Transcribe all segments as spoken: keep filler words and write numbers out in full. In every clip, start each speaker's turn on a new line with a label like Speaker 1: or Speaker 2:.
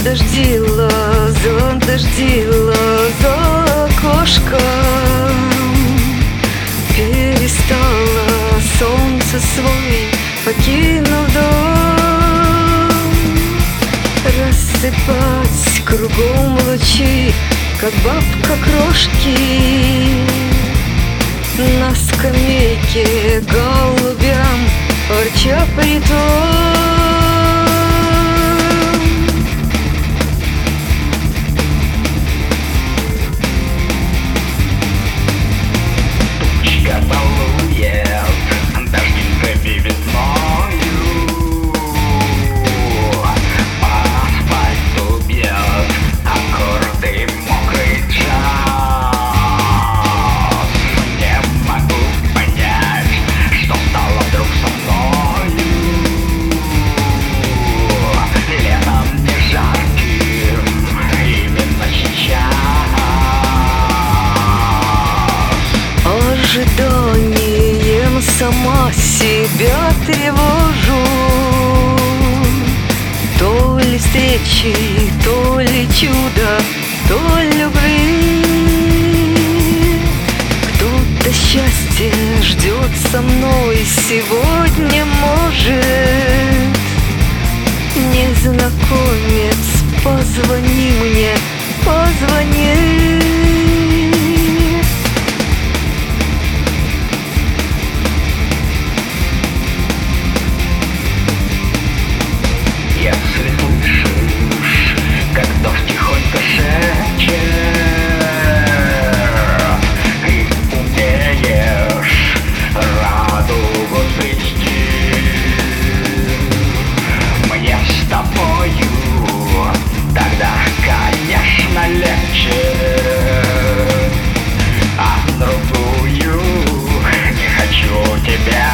Speaker 1: Задождило, задождило за окошком, перестало солнце свой, покинув дом, рассыпать кругом лучи, как бабка крошки. На скамейке голубям ворча притом.
Speaker 2: Тучка балует дождинками весною, по асфальту бьет аккорды мокрый джаз. Не могу понять, что стало вдруг со мною. Летом не жарким, именно сейчас.
Speaker 1: Ожиданием сама себя тревожу, то ли встречи, то ли чудо, то любви. Кто-то счастье ждет со мной сегодня, может. Незнакомец, позвони мне, позвони.
Speaker 2: Если слышишь, как дождь тихонько шепчет, и умеешь радугу свести, мне с тобою тогда, конечно, легче, а другую не хочу тебя.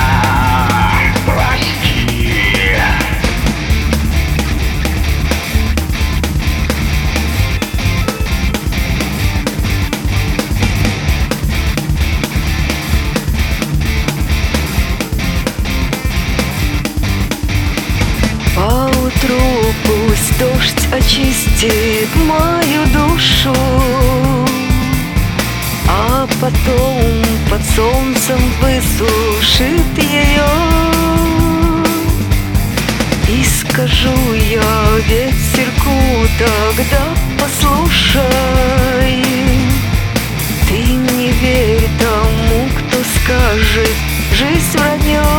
Speaker 1: Поутру пусть дождь очистит мою душу, а потом под солнцем высушит ее. И скажу я ветерку тогда: послушай, ты не верь тому, кто скажет, жизнь вранье.